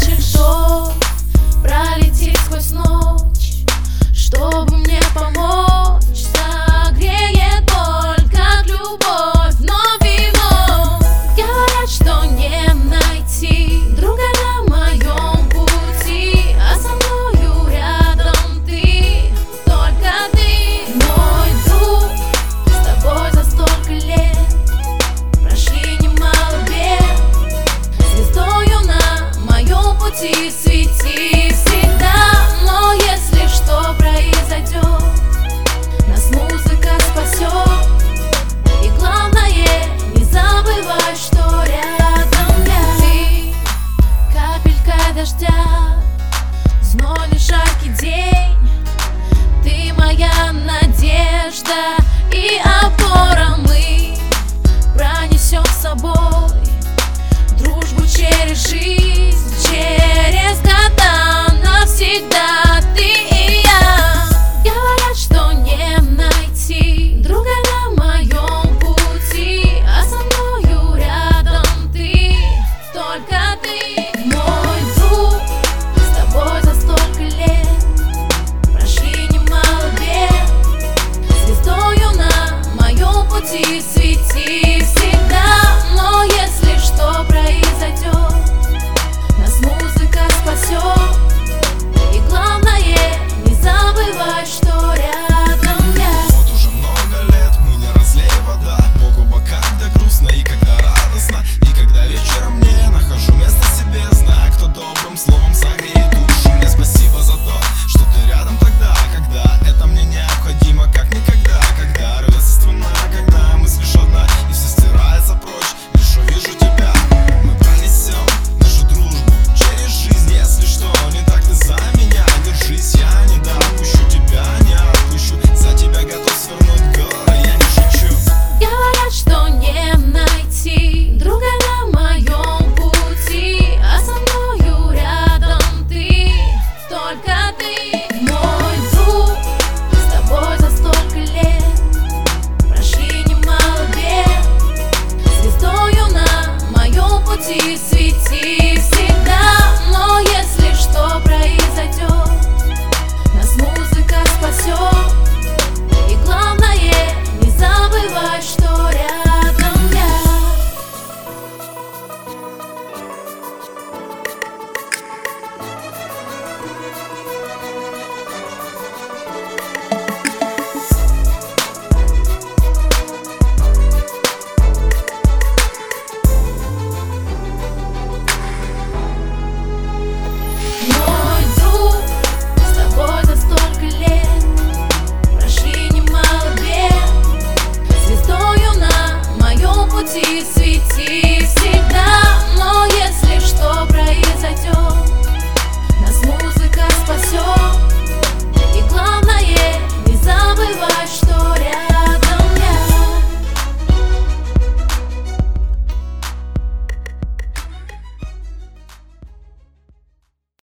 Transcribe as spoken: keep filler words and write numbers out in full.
вечер, что пролетит сквозь ночь, чтобы мне помочь. Согреет боль, как любовь, вновь и вновь. Говорят, что не найти друга на моем пути, а со мною рядом ты, только ты, мой друг. С тобой за столько лет прошли немало бед. Звездою на моем пути свети всегда. Но если что произойдет, нас музыка спасет. И главное, не забывай, что рядом я. Ты капелька дождя, знойный жаркий день.